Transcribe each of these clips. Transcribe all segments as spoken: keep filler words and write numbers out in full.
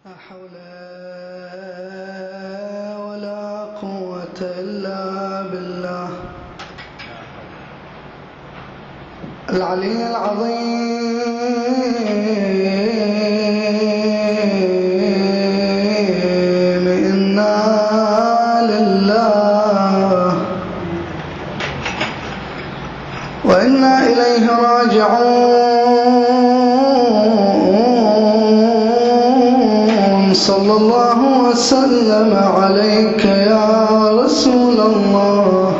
لا حول ولا قوة إلا بالله العلي العظيم. إنا لله وإنا إليه راجعون. صلى الله وسلم عليك يا رسول الله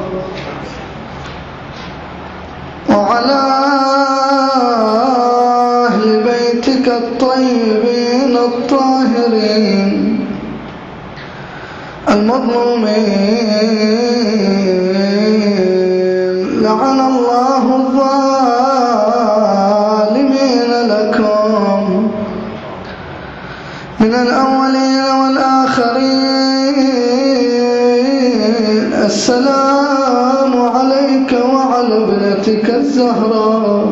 وعلى أهل بيتك الطيبين الطاهرين المظلومين. لعن الله الظالمين لكم من الأولين والآخرين. السلام عليك وعلى ابنتك الزهراء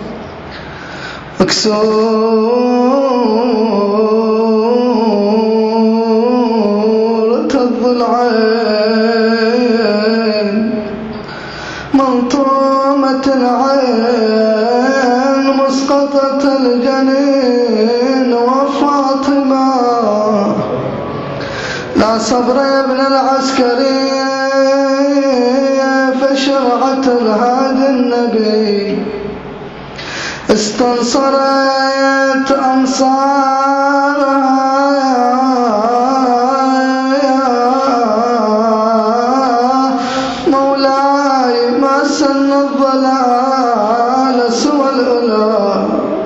مكسورة الضلعين منطومة العين مسقطة الجنين. وفاطمة لا صبر يا ابن العسكري فشرعة الهادي النبي استنصرت أنصارها. مولاي ما سن الضلال سوى الأولى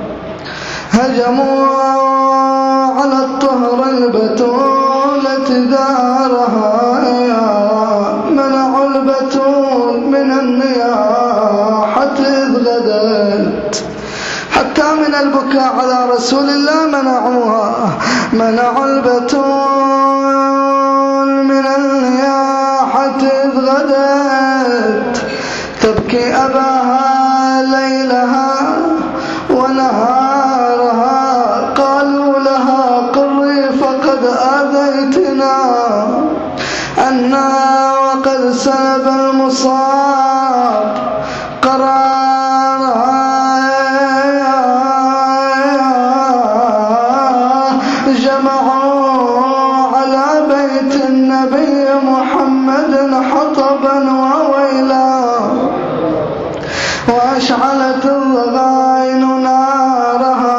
هجموا على الطهر البتولة دارها. منعوا البتول من النياحة إذ غدت حتى من البكاء على رسول الله منعوها. منعوا البتول من النياحة إذ غدت تبكي أباها ليلها ونهارها. قالوا لها قري فقد آذيتنا أنا وقد سلب المصاب قرارها. جمعوا على بيت النبي محمد حطبا وويلا وأشعلت الضغائن نارها.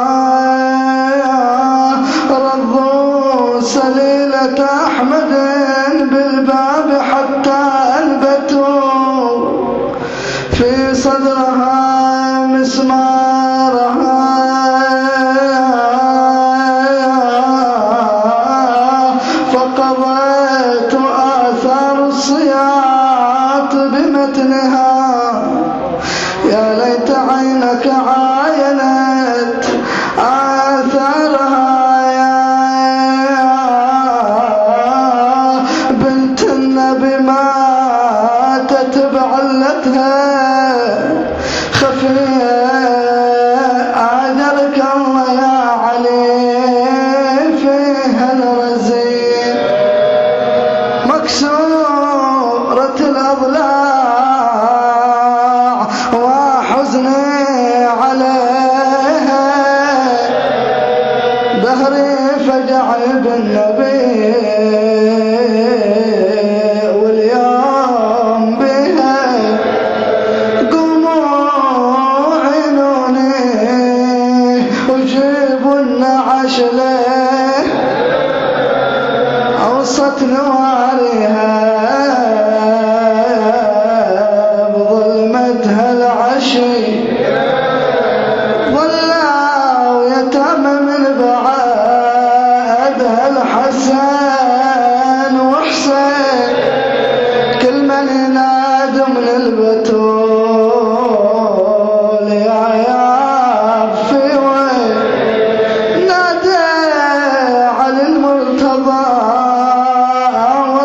رضوا سليلة أحمد بالباب حتى أنبتوا في صدرها مسمارها. فقضيت آثار الصياط بمتنها. يا ليت عينك عاينت آثارها. يا بنت النبي ماتت بعلتها خفية. أجرك الله يا علي فيها الرزيق. مكسورة الأضلاع وحزني عليها. دهري فجع بالنبي واليوم بها. قوموا عينوني وجيبوا النعش له أوسط نوارها. بظلمتها العشي ظلوا يتامى من بعدها الحسن وحسين. كل من ينادى من البتول يا عياب في وين. نادى على المرتضى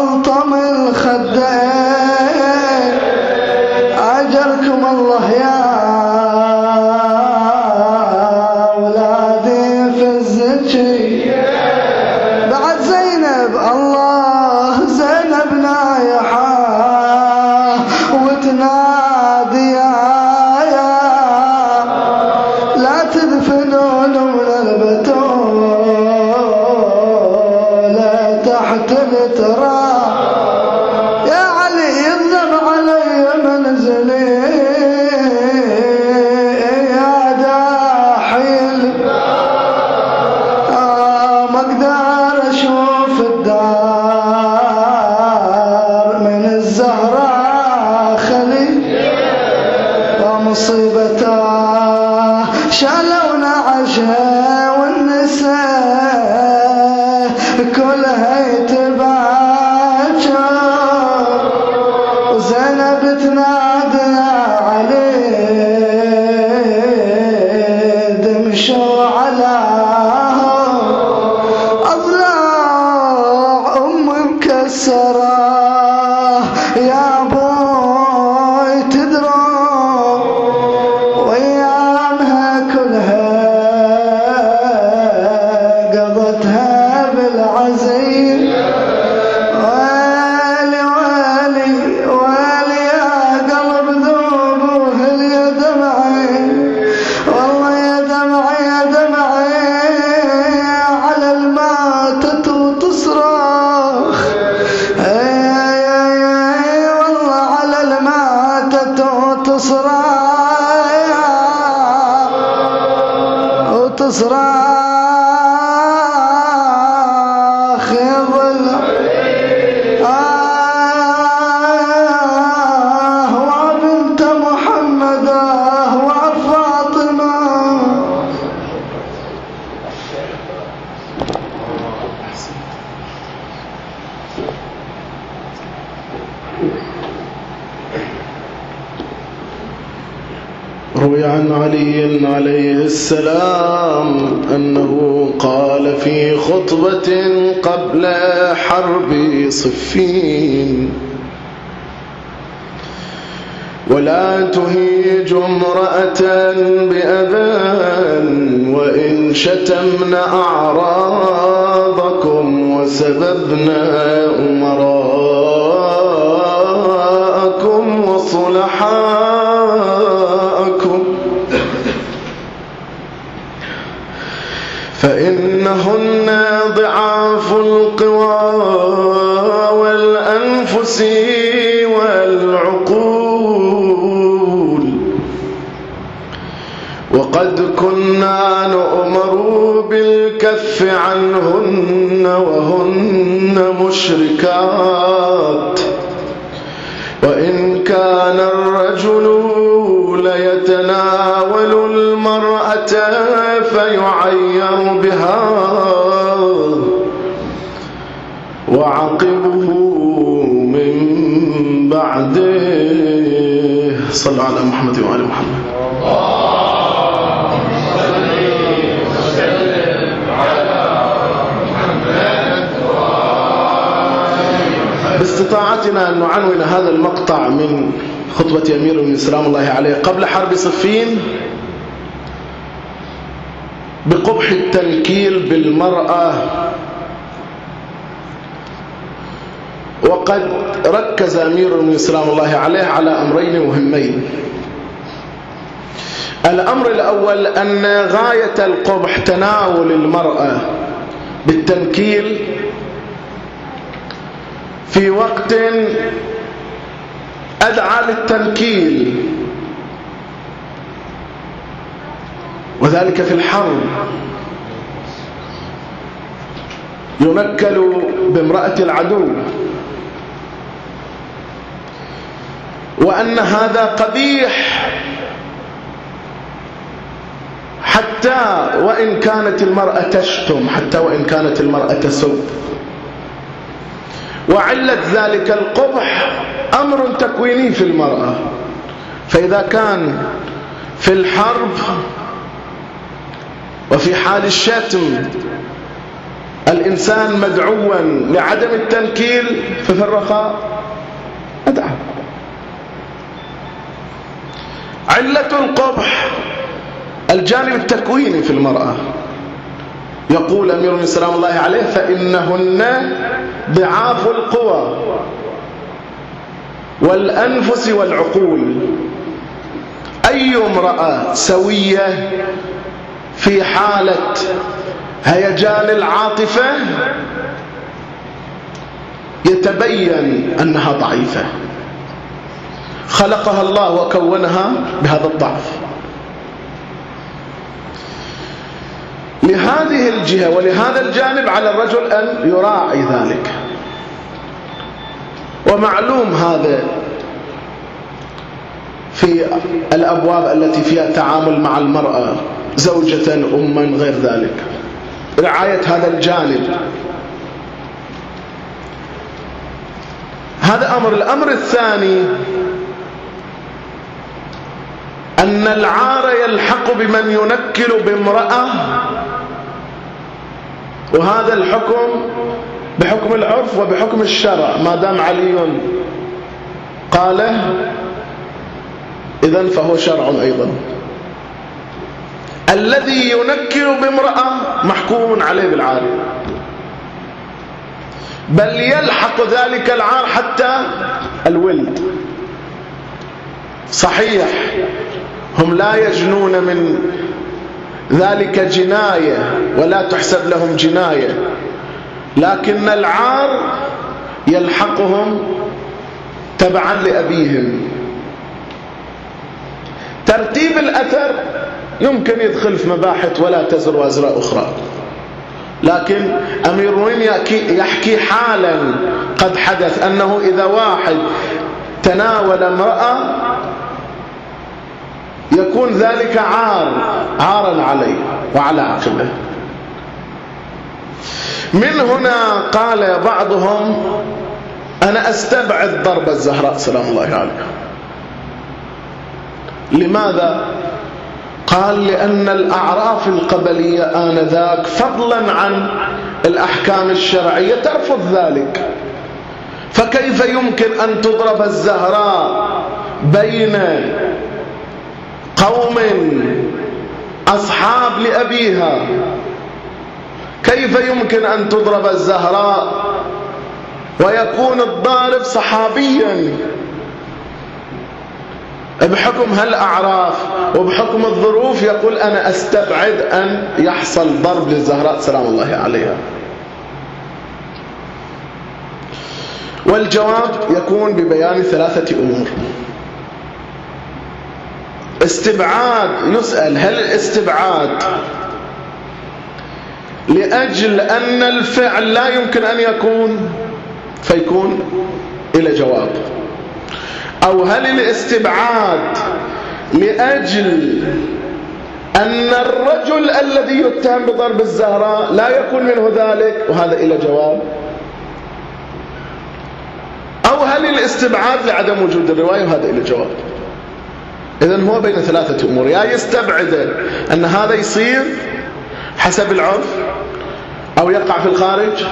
في الدار من الزهراء خلي ومصيبته شالونا عشاء والنساء كلها يتباكر وزينب تنادي علي دمشوا على أضلاع أم مكسرة يا بوي تدرون وأيامها كلها قضتها بالعزيز ويلي ويلي ويلي يا قلب ذوب وهل يا دمعي والله يا دمعي يا دمعي على الماتت وتصرخ والله على الماتت وتصرخ وتصرخ يظل آه وبنت محمد آه وفاطمة روي عن علي عليه السلام أنه قال في خطبة قبل حرب صفين: ولا تهيج امرأة بأذان وإن شتمن أعراضكم وسببن أمراءكم وصلحاءكم فإنهن ضعاف القوى والأنفس والعقول، وقد كنا نؤمر بالكف عنهن وهن مشركات، وإن كان الرجل ليتناول المرأة فيعير بها وعقبه من بعده. صلوا على محمد وآل محمد. باستطاعتنا أن نعنون هذا المقطع من خطبة أمير المؤمنين سلام الله عليه قبل حرب صفين بقبح التنكيل بالمرأة. وقد ركز أمير المؤمنين سلام الله عليه على أمرين مهمين. الأمر الأول أن غاية القبح تناول المرأة بالتنكيل في وقت أدعى للتنكيل، وذلك في الحرب ينكل بامرأة العدو، وأن هذا قبيح حتى وإن كانت المرأة تشتم، حتى وإن كانت المرأة تسب. وعلة ذلك القبح أمر تكويني في المرأة، فإذا كان في الحرب وفي حال الشتم الإنسان مدعوا لعدم التنكيل، ففي الرخاء أدعى. علة القبح الجانب التكويني في المرأة. يقول أمير المؤمنين سلام الله عليه: فإنهن ضعاف القوى والأنفس والعقول. أي امرأة سوية في حالة هيجان العاطفة يتبين أنها ضعيفة، خلقها الله وكونها بهذا الضعف. لهذه الجهة ولهذا الجانب على الرجل أن يراعي ذلك. ومعلوم هذا في الأبواب التي فيها تعامل مع المرأة، زوجة، أما، غير ذلك، رعاية هذا الجانب. هذا أمر. الأمر الثاني أن العار يلحق بمن ينكل بامرأة، وهذا الحكم بحكم العرف وبحكم الشرع، ما دام علي قاله إذن فهو شرع أيضا. الذي ينكل بامرأة محكوم عليه بالعار، بل يلحق ذلك العار حتى الولد. صحيح هم لا يجنون من ذلك جناية ولا تحسب لهم جناية، لكن العار يلحقهم تبعا لأبيهم. ترتيب الأثر يمكن يدخل في مباحث ولا تزر وازرة أخرى، لكن أمير المؤمنين يحكي حالا قد حدث أنه إذا واحد تناول امرأة يكون ذلك عار عارا عليه وعلى عقله. من هنا قال بعضهم أنا أستبعد ضرب الزهراء سلام الله عليها. لماذا؟ قال لأن الأعراف القبلية آنذاك فضلا عن الأحكام الشرعية ترفض ذلك، فكيف يمكن أن تضرب الزهراء بين قوم أصحاب لأبيها؟ كيف يمكن أن تضرب الزهراء ويكون الضارب صحابيا؟ بحكم هالأعراف وبحكم الظروف يقول أنا أستبعد أن يحصل ضرب للزهراء سلام الله عليها. والجواب يكون ببيان ثلاثة أمور. استبعاد، يسأل هل الاستبعاد لأجل أن الفعل لا يمكن أن يكون فيكون إلى جواب، أو هل الاستبعاد لأجل أن الرجل الذي يتهم بضرب الزهراء لا يكون منه ذلك، وهذا إلى جواب، أو هل الاستبعاد لعدم وجود الرواية، وهذا إلى جواب. إذن هو بين ثلاثة أمور، يا يستبعد أن هذا يصير حسب العرف أو يقع في الخارج،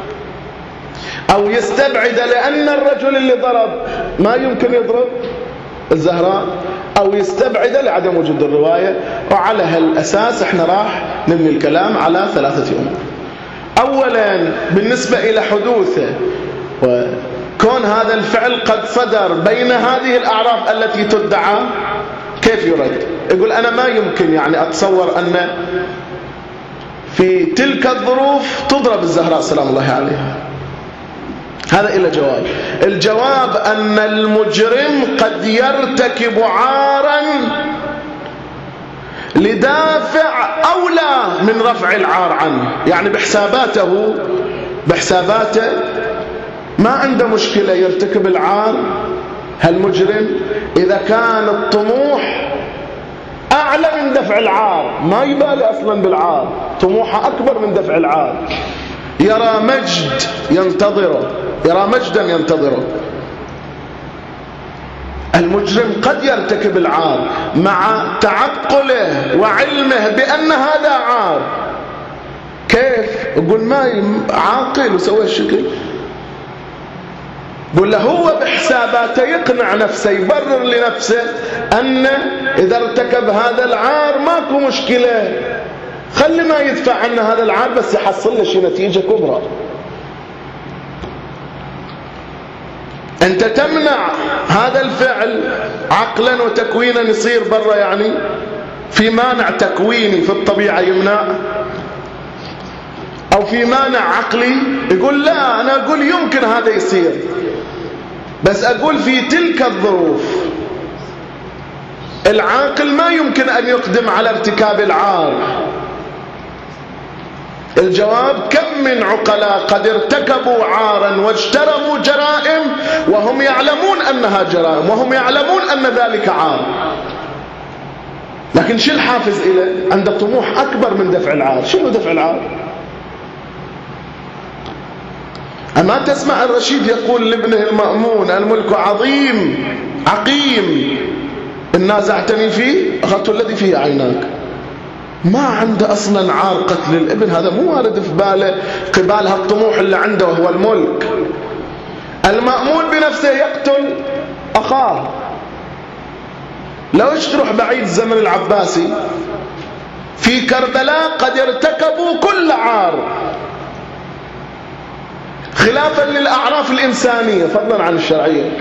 أو يستبعد لأن الرجل اللي ضرب ما يمكن يضرب الزهراء، أو يستبعد لعدم وجود الرواية. وعلى هالأساس احنا راح نبني الكلام على ثلاثة أمور. أولا بالنسبة إلى حدوثه وكون هذا الفعل قد صدر بين هذه الأعراف التي تدعى، كيف يرد؟ يقول أنا ما يمكن يعني أتصور أن في تلك الظروف تضرب الزهراء سلام الله عليها. هذا إلى جواب. الجواب أن المجرم قد يرتكب عارا لدافع أولى من رفع العار عنه، يعني بحساباته بحساباته ما عنده مشكلة يرتكب العار هالمجرم إذا كان الطموح أعلى من دفع العار، ما يبالي أصلا بالعار، طموحه أكبر من دفع العار، يرى مجد ينتظره، يرى مجدا ينتظره. المجرم قد يرتكب العار مع تعقله وعلمه بأن هذا عار. كيف؟ يقول ما عاقل وسوى الشكل، يقول له هو بحساباته يقنع نفسه، يبرر لنفسه أن إذا ارتكب هذا العار ماكو مشكلة، خلي ما يدفع عنه هذا العار بس يحصل له شي نتيجة كبرى. أنت تمنع هذا الفعل عقلا وتكوينا يصير برا، يعني في مانع تكويني في الطبيعة يمنع، أو في مانع عقلي يقول لا أنا أقول يمكن هذا يصير، بس أقول في تلك الظروف العاقل ما يمكن أن يقدم على ارتكاب العار، الجواب: كم من عقلاء قد ارتكبوا عارا واجترموا جرائم وهم يعلمون أنها جرائم، وهم يعلمون أن ذلك عار، لكن شو الحافز إليه؟ عنده طموح أكبر من دفع العار. شنو دفع العار؟ أما تسمع الرشيد يقول لابنه المأمون: الملك عظيم عقيم، إن نازعتني فيه أخذت الذي فيه عيناك. ما عنده أصلا عار قتل الابن، هذا مو وارد في باله قبال هالطموح اللي عنده وهو الملك. المأمون بنفسه يقتل أخاه. لو تروح بعيد الزمن العباسي، في كربلاء قد ارتكبوا كل عار خلافا للأعراف الإنسانية فضلا عن الشرعية،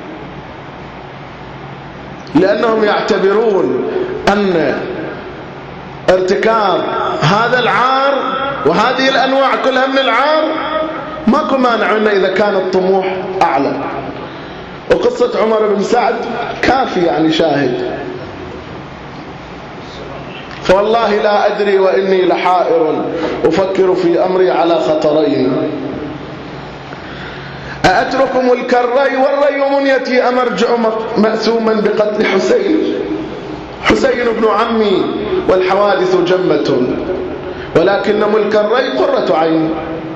لأنهم يعتبرون أن ارتكاب هذا العار وهذه الأنواع كلها من العار ماكو مانع منه إذا كان الطموح أعلى. وقصة عمر بن سعد كافي يعني شاهد: فوالله لا أدري وإني لحائر أفكر في أمري على خطرين، أأترك ملك الري والري منيتي أم أرجع مأسوما بقتل حسين؟ حسين ابن عمي والحوادث جمة، ولكن ملك الري قرة عين.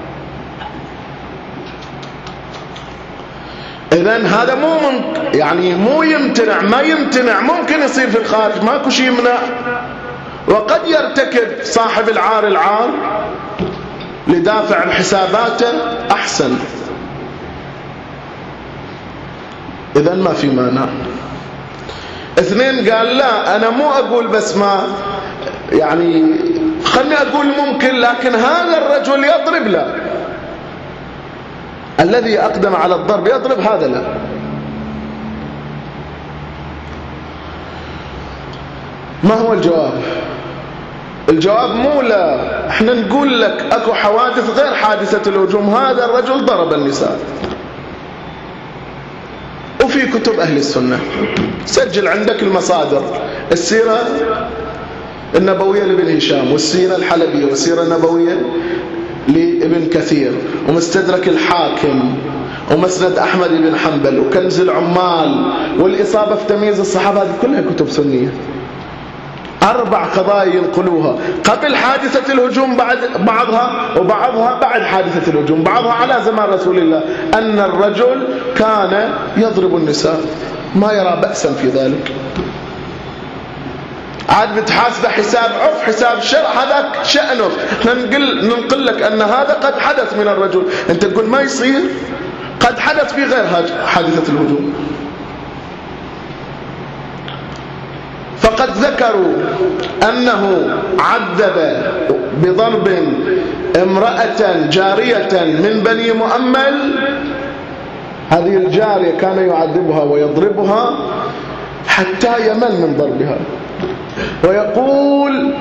إذن هذا مو من يعني مو يمتنع، ما يمتنع، ممكن يصير في الخارج، ماكو شيء يمنع. وقد يرتكب صاحب العار العار لدافع بحساباته أحسن، إذن ما في مانع. اثنين قال: لا أنا مو أقول بس ما يعني خلني أقول ممكن، لكن هذا الرجل يضرب له، الذي أقدم على الضرب يضرب، هذا لا. ما هو الجواب؟ الجواب مو لا، احنا نقول لك اكو حوادث غير حادثة الهجوم. هذا الرجل ضرب النساء، وفي كتب أهل السنة، سجل عندك المصادر: السيرة النبوية لابن هشام، والسيرة الحلبية، والسيرة النبوية لابن كثير، ومستدرك الحاكم، ومسند أحمد بن حنبل، وكنز العمال، والإصابة في تمييز الصحابة. هذه كلها كتب سنية. أربع قضايا ينقلوها قبل حادثة الهجوم، بعد بعضها، وبعضها بعد حادثة الهجوم، بعضها على زمان رسول الله، أن الرجل كان يضرب النساء ما يرى بأسا في ذلك. عاد بتحاسب حساب عرف حساب شرع، هذاك شأنه. ننقل ننقل لك أن هذا قد حدث من الرجل، أنت تقول ما يصير، قد حدث في غير حادثة الهجوم. فقد ذكروا أنه عذب بضرب امرأة جارية من بني مؤمل. هذه الجارية كان يعذبها ويضربها حتى يمل من ضربها، ويقول: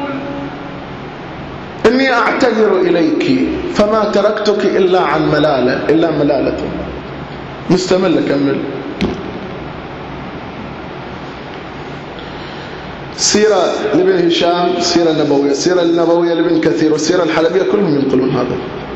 إني أعتذر إليك فما تركتك إلا عن ملالة إلا ملالة. مستمل كمل. سيرة لابن هشام، السيرة النبوية، السيرة النبوية لابن كثير، والسيرة الحلبية، كلهم ينقلون هذا.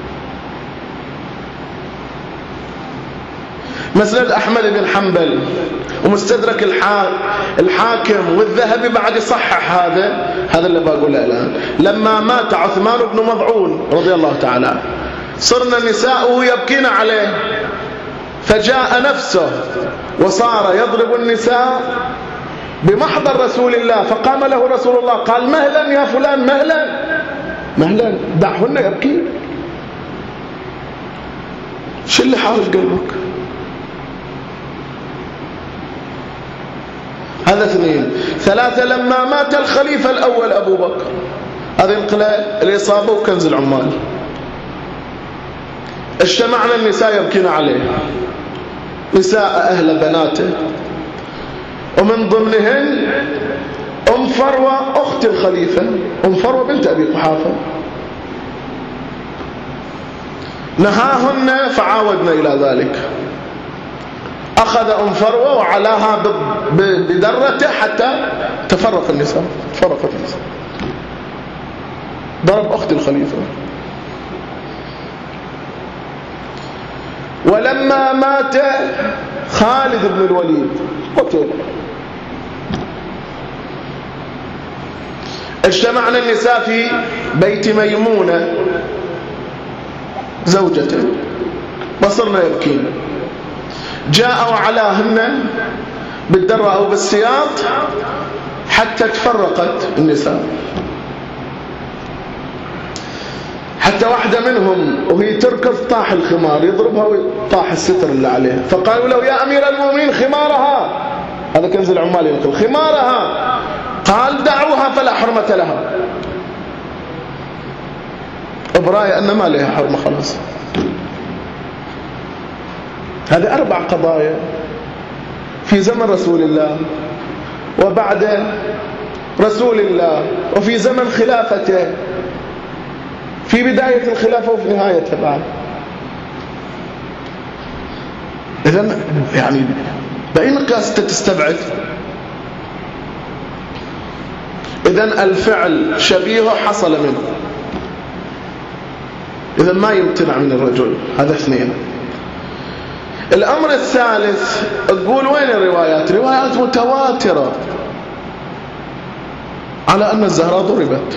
مسند أحمد بن حنبل، ومستدرك الحاكم، والذهبي بعد يصحح هذا هذا اللي بقوله الآن. لما مات عثمان بن مضعون رضي الله تعالى عنه، صرنا نساؤه يبكين عليه، فجاء نفسه وصار يضرب النساء بمحضر رسول الله، فقام له رسول الله قال: مهلا يا فلان، مهلا مهلا، دعهن يبكين. شو اللي حارج قلبك؟ هذا اثنين. ثلاثة: لما مات الخليفة الأول أبو بكر، هذه انقلة الإصابة وكنز العمال، اجتمعنا النساء يبكين عليه، نساء أهل بناته، ومن ضمنهن أم فروة أخت الخليفة، أم فروة بنت أبي قحافة، نهاهن فعاودنا إلى ذلك. أخذ أم فروة وعلاها بدرته حتى تفرق النساء، تفرقت النساء. ضرب أخت الخليفة. ولما مات خالد بن الوليد قتل. اجتمعنا النساء في بيت ميمونة زوجته وصرنا يبكين. جاءوا علاهن بالدرة أو بالسياط حتى تفرقت النساء، حتى واحدة منهم وهي تركض طاح الخمار يضربها وطاح الستر اللي عليها، فقالوا له يا أمير المؤمنين خمارها، هذا كنز العمال ينقل خمارها، قال دعوها فلا حرمة لها، براية أن ما لها حرمة خلاص. هذه أربع قضايا في زمن رسول الله وبعد رسول الله وفي زمن خلافته، في بداية الخلافة وفي نهايتها بعد. إذن يعني بأي مقياس تستبعد؟ إذن الفعل شبيه حصل منه، إذن ما يمتنع من الرجل. هذا اثنين. الأمر الثالث تقول وين الروايات؟ روايات متواترة على أن الزهراء ضربت.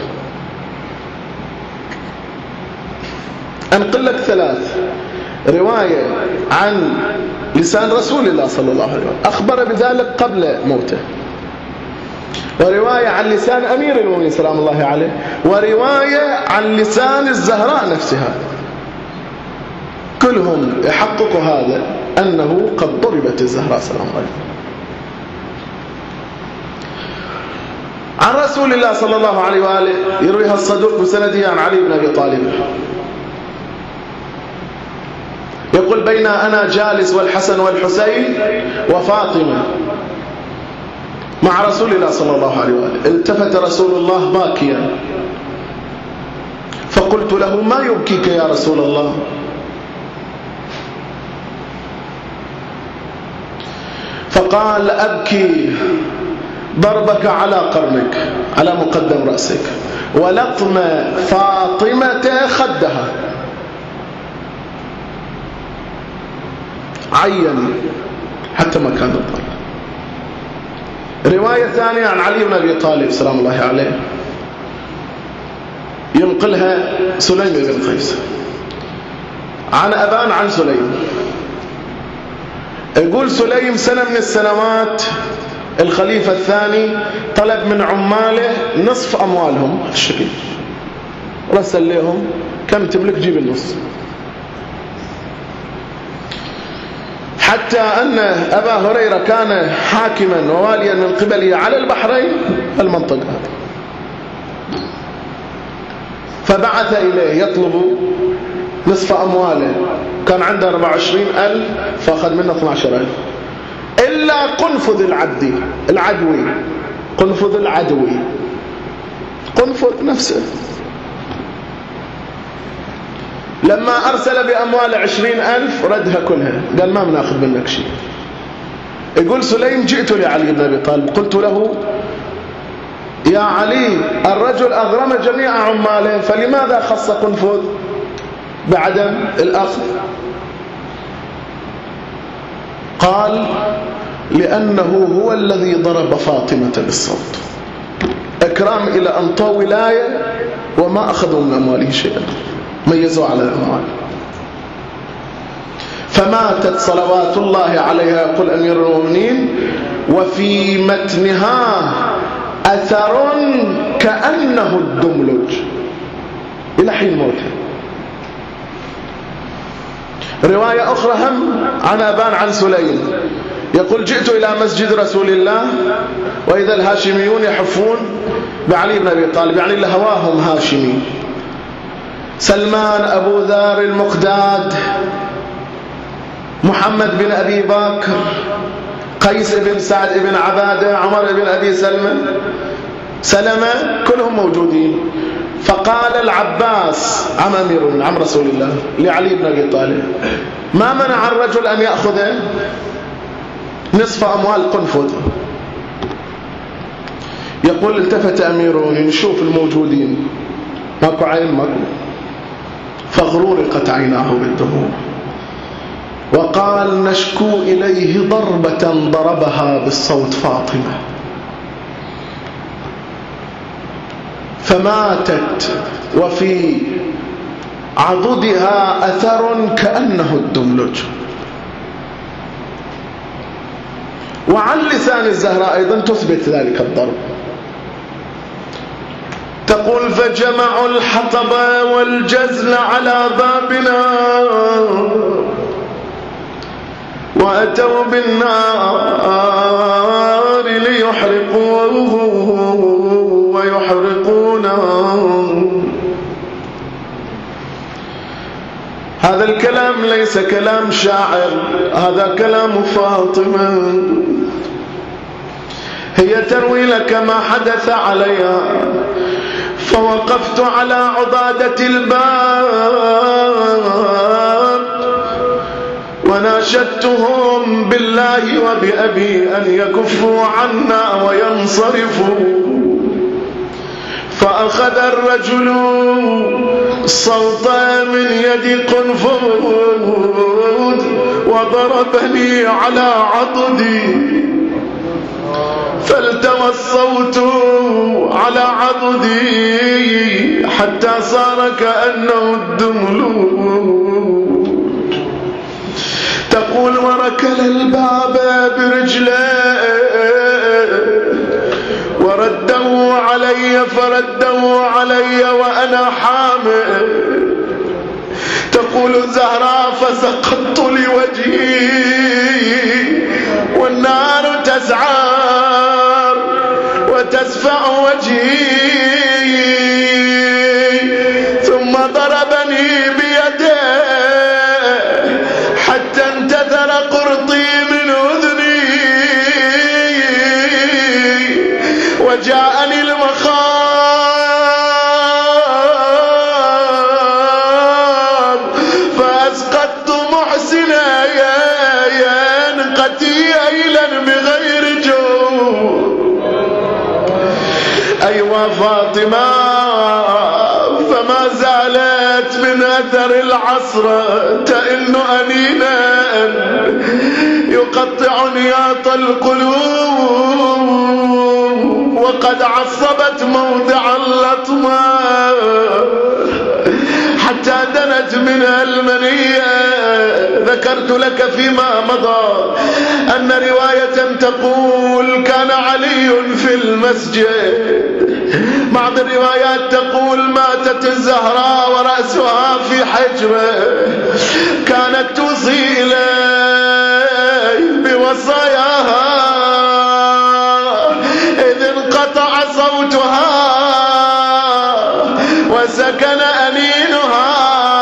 أنقل لك ثلاث: رواية عن لسان رسول الله صلى الله عليه وسلم أخبر بذلك قبل موته، ورواية عن لسان أمير المؤمنين سلام الله عليه، ورواية عن لسان الزهراء نفسها، كلهم يحقق هذا أنه قد ضربت الزهراء سلام الله عليه. عن رسول الله صلى الله عليه وآله يرويها الصدوق بسنده عن علي بن أبي طالب يقول بين أنا جالس والحسن والحسين وفاطمة مع رسول الله صلى الله عليه وآله، التفت رسول الله باكيا فقلت له ما يبكيك يا رسول الله؟ فقال أبكي ضربك على قرنك، على مقدم رأسك، ولطم فاطمة خدها. عين حتى ما كان الضرب. رواية ثانية عن علي بن أبي طالب سلام الله عليه ينقلها سليم بن قيس عن أبان عن سليم، يقول سليم سنة من السنوات الخليفة الثاني طلب من عماله نصف أموالهم الشقي، رسل لهم كم تملك جيب النص، حتى أن أبا هريرة كان حاكما وواليا من قبله على البحرين المنطقة هذه، فبعث إليه يطلب نصف أمواله، كان عنده أربعة وعشرين ألف فأخذ منه اثني عشر ألف إلا قنفذ العبدي العدوي، قنفذ العدوي قنفذ نفسه لما أرسل بأموال عشرين ألف ردها كلها، قال ما بناخذ منك شيء. يقول سليم جئت لعلي بن أبي طالب قلت له يا علي الرجل أغرم جميع عماله فلماذا خص قنفذ بعدم الأخذ؟ قال لأنه هو الذي ضرب فاطمة بالصوت، إكرام إلى أن طوى ولاية وما أخذوا من أمواله شيئا، ميزوا على الأموال. فماتت صلوات الله عليها يقول أمير المؤمنين وفي متنها أثر كأنه الدملج إلى حين موتها. رواية أخرى هم عن أبان عن سليم يقول جئت إلى مسجد رسول الله وإذا الهاشميون يحفون بعلي بن أبي طالب، يعني اللي هواهم هاشمي، سلمان أبو ذر المقداد، محمد بن أبي بكر، قيس بن سعد بن عبادة، عمر بن أبي سلمة سلمة، كلهم موجودين. فقال العباس عم أمير عم رسول الله لعلي بن أبي طالب ما منع الرجل أن يأخذ نصف أموال قنفذ؟ يقول التفت أمير نشوف الموجودين ماكو عين ماكو، فغرورقت عيناه بالدموع وقال نشكو إليه ضربة ضربها بالصوت فاطمة، فماتت وفي عضدها أثر كأنه الدملج. وعن لسان الزهراء أيضا تثبت ذلك الضرب، تقول فجمعوا الحطب والجزل على بابنا وأتوا بالنار ليحرقوه ويحرقونه. هذا الكلام ليس كلام شاعر، هذا كلام فاطمة، هي تروي لك ما حدث عليها. فوقفت على عضادة الباب وناشدتهم بالله وبأبي أن يكفوا عنا وينصرفوا، فأخذ الرجل صوتا من يد قنفذ وضربني على عضدي، فالتوى الصوت على عضدي حتى صار كأنه الدملول. تقول وركل الباب برجليه وردوا علي فردوا علي وأنا حامل. تقول الزهراء فسقطت لوجهي والنار تسعر وتسفع وجهي، ثم ضربني بيده حتى انتثر قرطي من أذني وجاءني المخاض فأسقطت محسنا قتيلا بغير جو. أيوة فاطمة، فما زالت من أثر العصر تئن أنينا يقطع نياط القلوب، وقد عصبت موضع اللطمة حتى دنت منها المنية. ذكرت لك فيما مضى أن رواية تقول كان علي في المسجد، بعض الروايات تقول ماتت الزهراء ورأسها في حجره، كانت توصي إليه بوصاياها إذ انقطع صوتها وسكن أنينها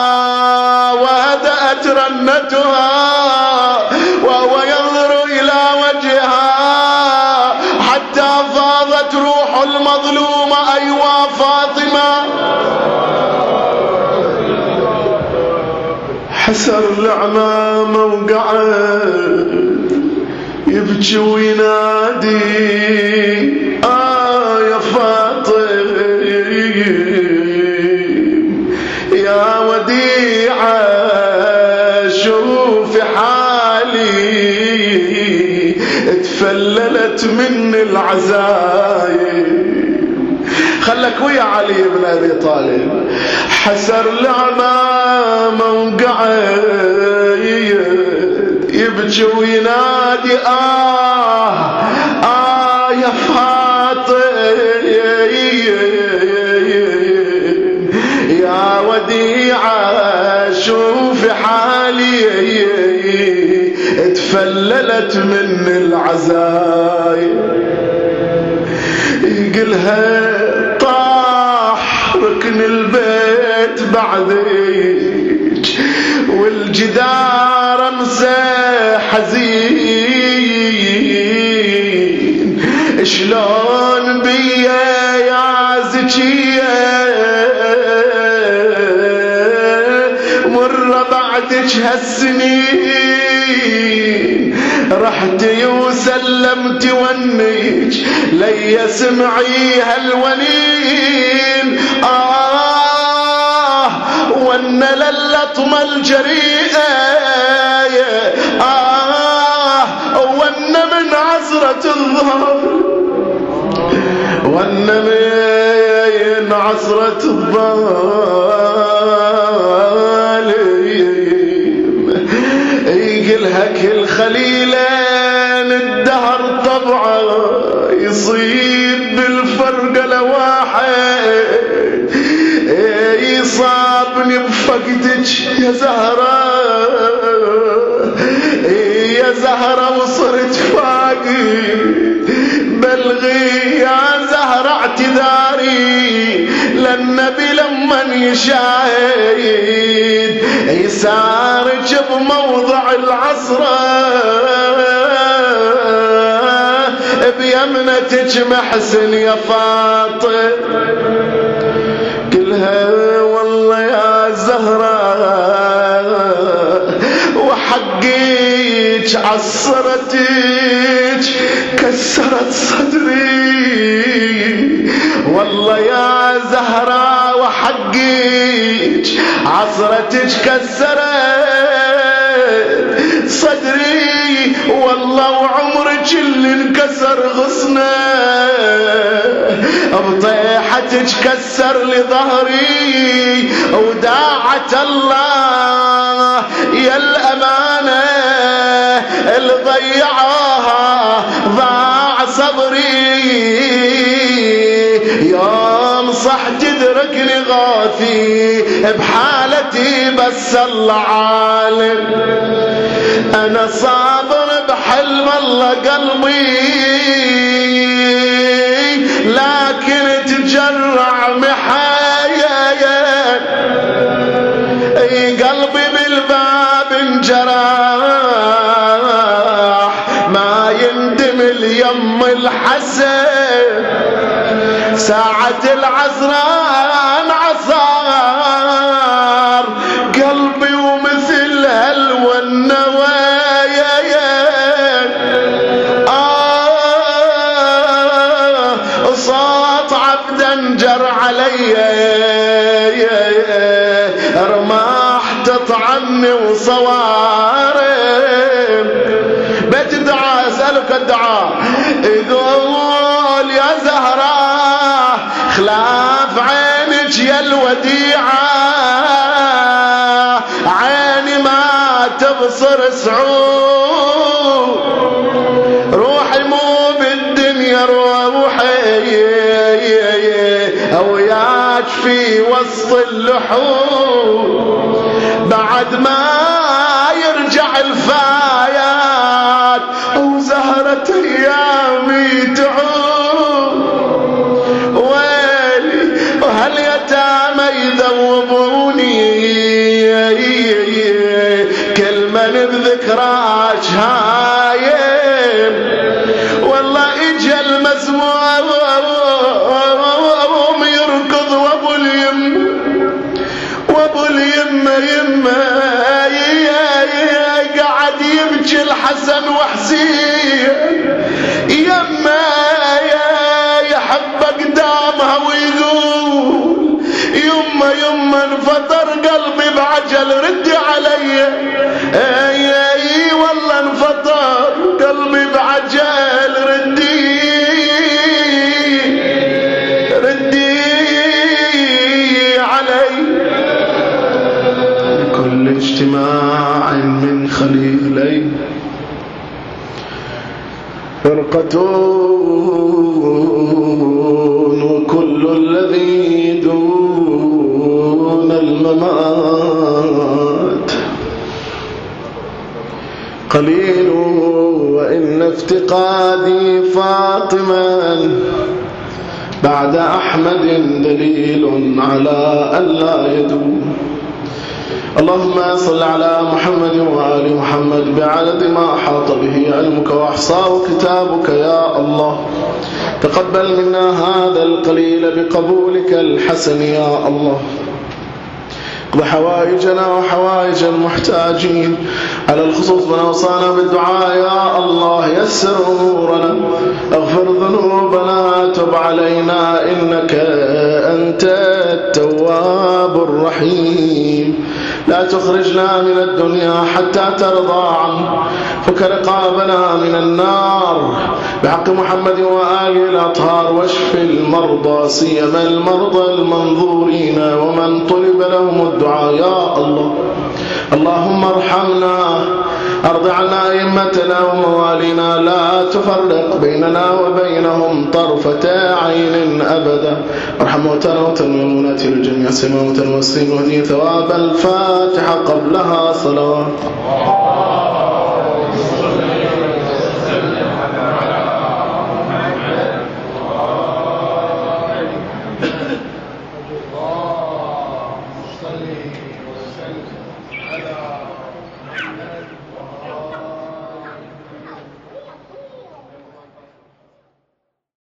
وهدأت رنتها وهو ينظر إلى وجهها حتى فاضت روح المظلومة. أيوا فاطمة، حسر الأعمى موقعه يبكي وينادي آه يا فاطمة يا وديعة شوفي حالي اتفللت من العزايم. خلك ويا علي بن أبي طالب. حسر الأعمى موقعه يبكي وينادي آه آه يا فاطمة يا وديعة شوفي حالي اتفللت من العزايم. يقلها طاح ركن البيت بعدك والجدار امسى حزين، شلون بيا يا زكية مر بعدك هالسنين، رحتي وسلمتي ونيك لي سمعي هالونين آه ون للطمة الجريئة آه ون من عصرة الظهر ون من عصرة الظالم يقلها كل خليلين الدهر طبعا يصيب بالفرق لواحد يصابني بفقدك يا زهرة يا زهرة وصرت فاقد بلغي يا زهرة اعتذاري للنبي لمن يشاهد يسارك بموضع العصرة بيمنتك محسن يا فاطمة كلها والله يا زهرة وحقيك عصرتك كسرت صدري والله يا زهرة وحقيك عصرتك كسرت صدري والله وعمرك اللي انكسر غصنه بطيحتك كسر لي ظهري وداعت الله يا الأمانة اللي ضيعوها ضاع صبري يوم صح تدركني غاثي بحالتي بس الله عالم أنا صابر بحلم الله قلبي لكن تجرع محايا قلبي بالباب انجرح ما يندم اليم الحسن ساعة العذراء عصار قلبي ومثل هلوى النوايا آه صوت عبدا جر علي رماح تطعني وصوارم بتدعى اسألك الدعاء يقول يا زهراء خلاف عينك يا الوديعة عيني ما تبصر سعود روحي مو بالدنيا روحي وياك في وسط اللحوم بعد ما يرجع الفايات وزهرة ايامي تعود ويلي وهل يتامى يذوبوني كل من بذكراك هايم والله اجى المزموم يركض وابو اليم وابو اليم يمه قعد يبكي الحسن وحسين يمه يحب قدامها ويقول يمه يمه انفطر قلبي بعجل ردي علي اي اي والله انفطر قلبي بعجل ردي ردي علي كل اجتماع من خليلي فرقتون وكل الذي دون الممات قليل وإن افتقادي فاطما بعد أحمد دليل على ألا يدوم اللهم صل على محمد وآل محمد بعدد ما أحاط به علمك وأحصاه كتابك يا الله تقبل منا هذا القليل بقبولك الحسن يا الله اقض حوائجنا وحوائج المحتاجين على الخصوص من أوصانا بالدعاء يا الله يسر أمورنا اغفر ذنوبنا تب علينا إنك أنت التواب الرحيم لا تخرجنا من الدنيا حتى ترضى عنه. فك رقابنا من النار بحق محمد وآله الأطهار. واشف المرضى سيما المرضى المنظورين ومن طلب لهم الدعاء يا الله. اللهم ارحمنا، أرض عنا أئمتنا وموالينا، لا تفرق بيننا وبينهم طرفة عين أبدا. ارحم موتانا وتنويمنا الجميع سماوة والسين وهدي ثواب الفاتحة قبلها صلوات.